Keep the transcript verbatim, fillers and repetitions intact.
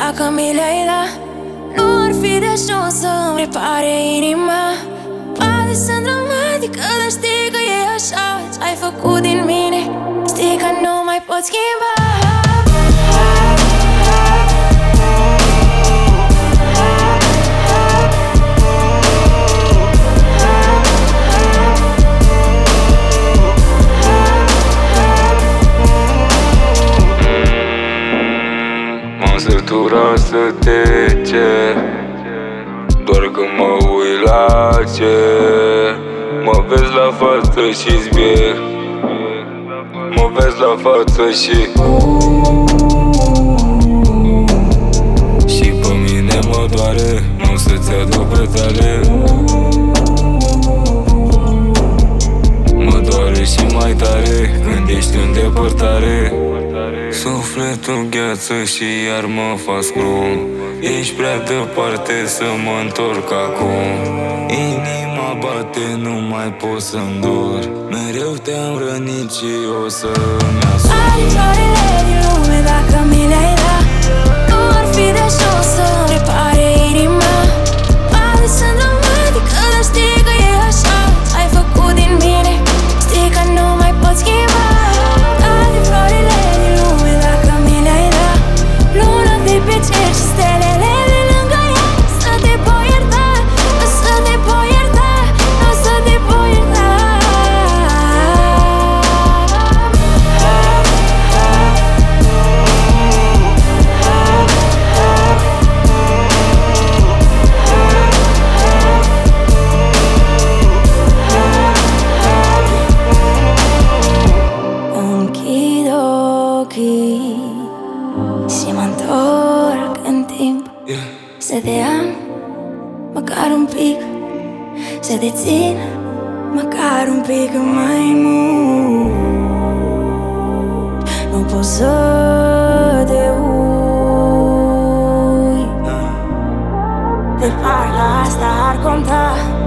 dacă mi le-ai da, nu ar fi de ajuns să-mi repare inima. Poate sunt dramatică, dar știi că e așa. Ce-ai făcut din mine, știi că nu mai pot schimba. M-am săturat să te cer, doar când mă uit la cer. Mă vezi la față și zbier, mă vezi la față și Și pe mine mă doare, nu să-ți aduc pe tale. Mă doare și mai tare când ești în depărtare. Sufletul gheață și iar mă fac scrum. Ești prea departe să mă întorc acum. Inima bate, nu mai pot să-mi dor. Mereu te-am rănit și o să-mi asum. Ai florile din lume dacă mi le-ai da, nu ar fi de ajuns să-mi repare inima. Poate sunt dramatică, dar știi că e așa. Ce-ai făcut din mine, știi că nu mai pot schimba. Toate florile din lume dacă mi le-ai da, luna de pe cer și stelele de lângă ea. Să te pot ierta, o să te pot ierta, o să te pot ierta. Închid ochii și mă întorc în timp, să te am măcar un pic, să te țin măcar un pic mai mult. Nu pot să te uit, de parcă asta ar conta.